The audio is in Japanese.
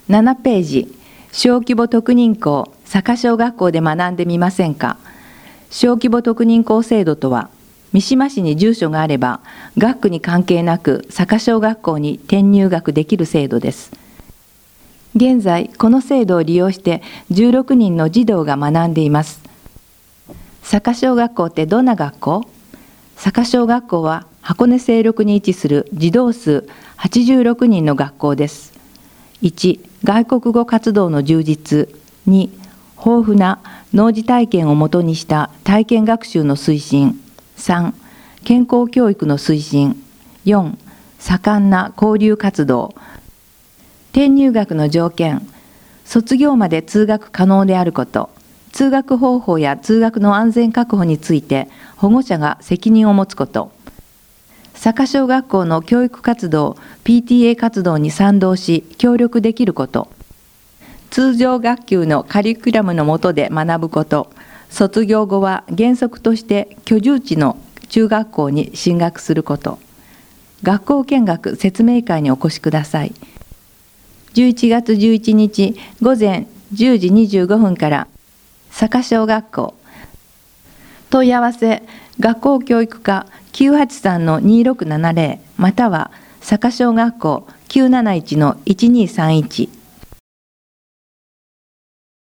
7ページ、小規模特認校坂小学校で学んでみませんか。小規模特認校制度とは、三島市に住所があれば、学区に関係なく坂小学校に転入学できる制度です。現在、この制度を利用して16人の児童が学んでいます。坂小学校ってどんな学校？坂小学校は箱根西麓に位置する児童数86人の学校です。1、外国語活動の充実。2、豊富な農事体験をもとにした体験学習の推進。3、健康教育の推進。4、盛んな交流活動。転入学の条件、卒業まで通学可能であること。通学方法や通学の安全確保について保護者が責任を持つこと。坂小学校の教育活動、PTA 活動に賛同し協力できること。通常学級のカリキュラムの下で学ぶこと。卒業後は原則として居住地の中学校に進学すること。学校見学説明会にお越しください。11月11日午前10時25分から坂小学校。問い合わせ、学校教育課 983-2670 または坂小学校 971-1231